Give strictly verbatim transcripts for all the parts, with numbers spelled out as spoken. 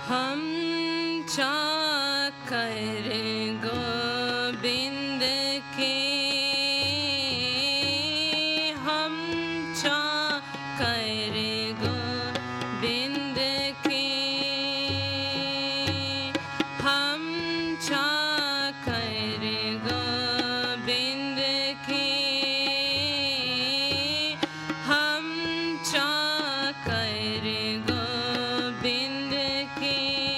हम चाकर गोविंद के, हम चाकर गोविंद के, हम चाकर गोविंद के, हम चाकर गोविंद के।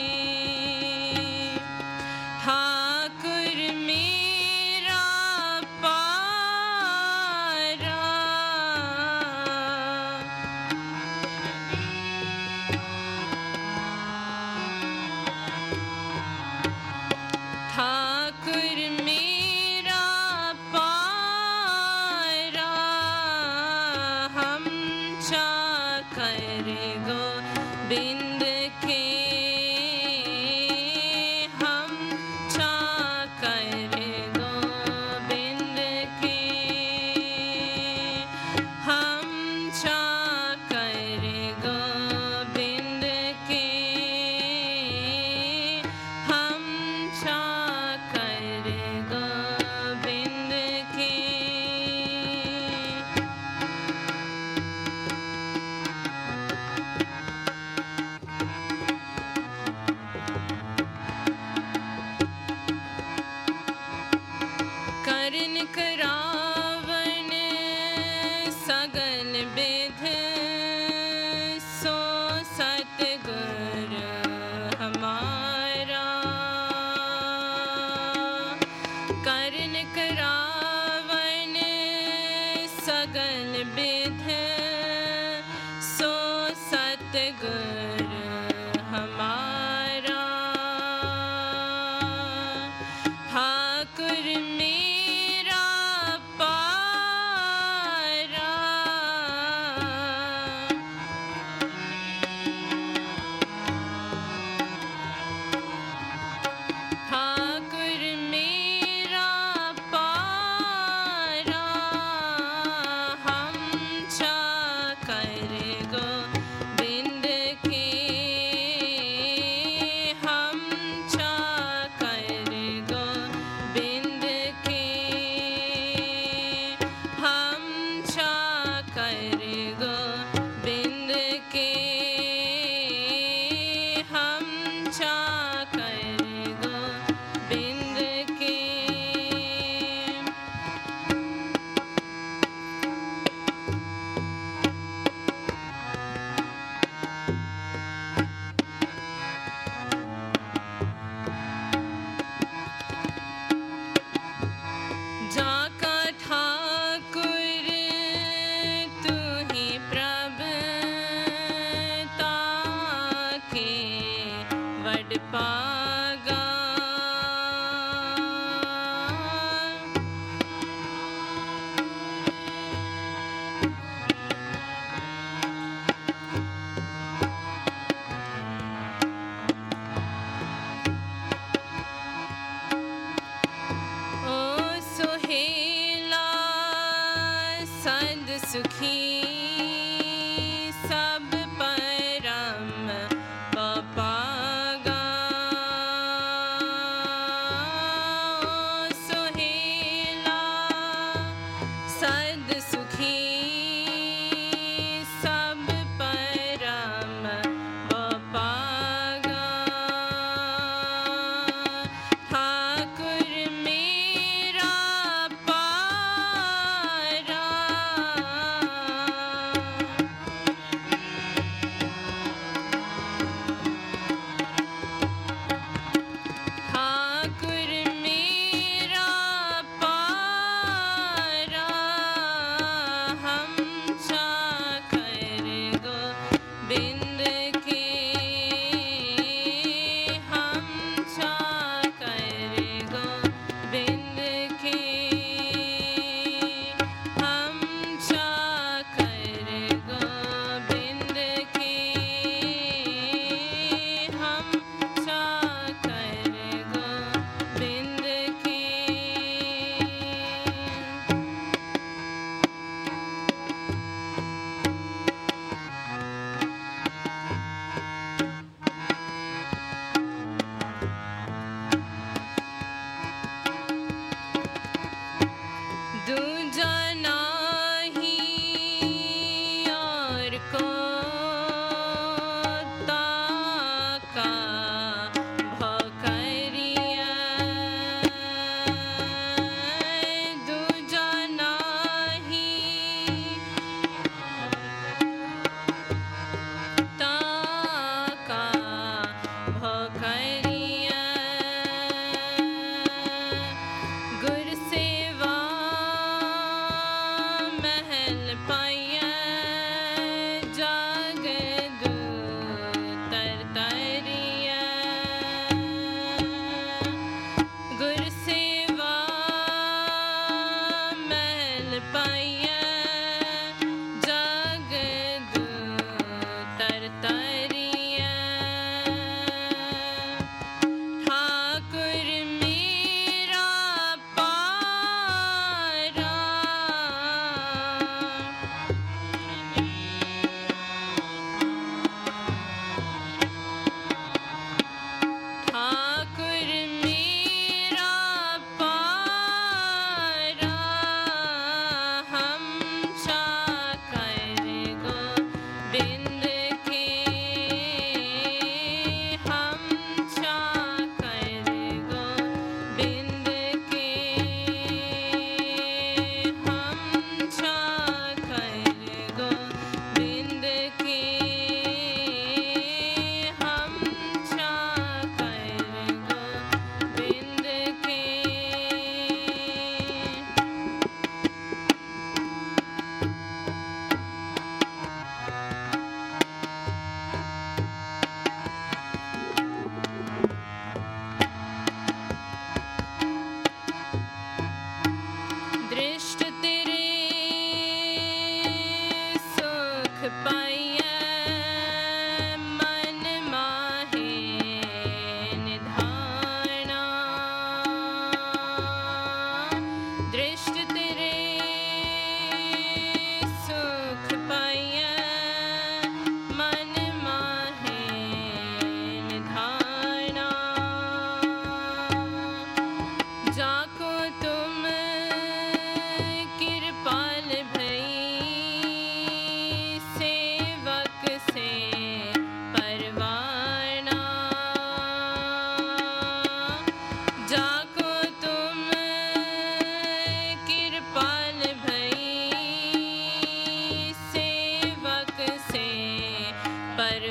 ठाकुर मेरा पारा, ठाकुर मेरा पारा, हम चाकर गोविंद के, हम चाकर गोविंद के, हम चाकर गोविंद के, हम चाकर गोविंद के।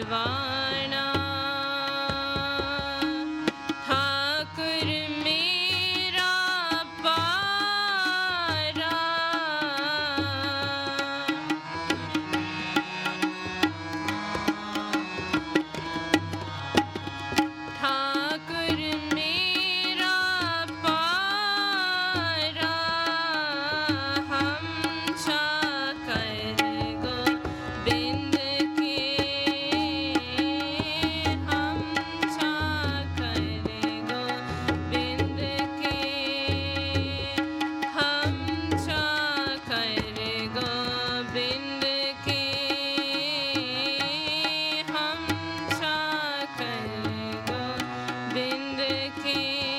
परवाना ठाकुर मेरा पारा ठाकुर मेरा पारा हम चाकर गोविंद के हम चाकर गोविंद के हम चाकर गोविंद के हम चाकर गोविंद के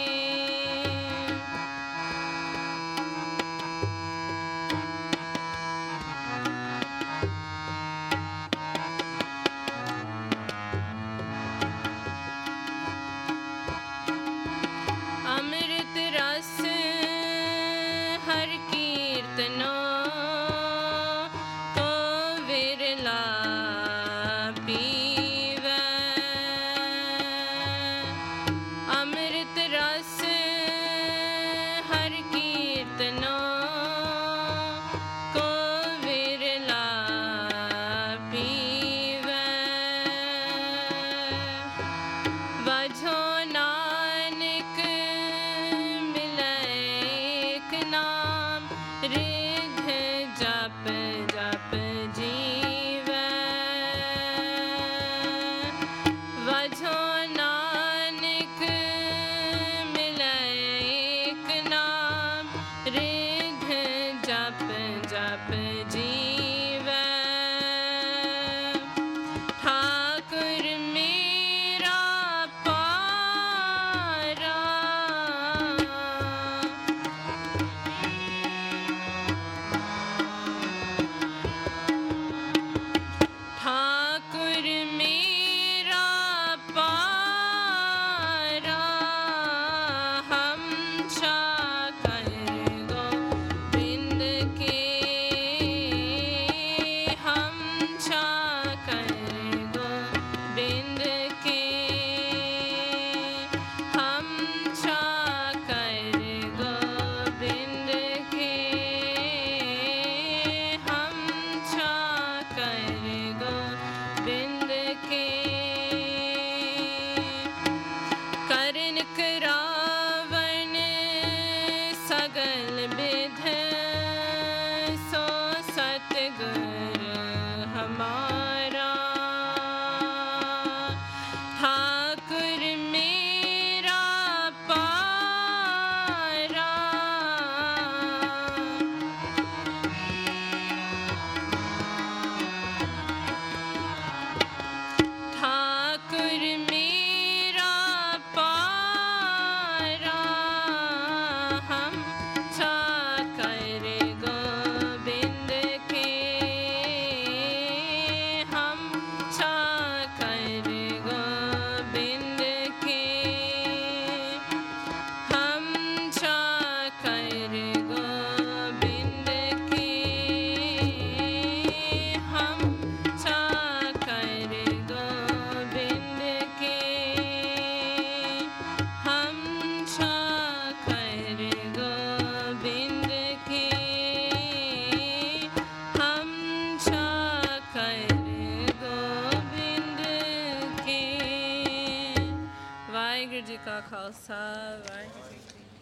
अमृत रस हर कीर्तनों को विरला पीवै अमृत रस हर कीर्तनों को विरला पीवै वजो नानक मिलै एक नाम रिध जप जप जीवै वजो नानक मिलै एक नाम रिध जप जप जीवै ठाकुर मेरा पारा ठाकुर मेरा पारा हम चाकर गोविंद के हम चाकर गोविंद के हम चाकर गोविंद के हम चाकर गोविंद के करण करावन सगल विध सो सतगुर हमारा ठाकुर मेरा पारा ठाकुर मेरा पारा हम चाकर गोविंद के हम चाकर गोविंद के हम चाकर गोविंद के हम चाकर गोविंद के हम चाकर गोविंद के हम चाकर गोविंद के वाहिगुरु जी का खालसा वाहिगुरु जी की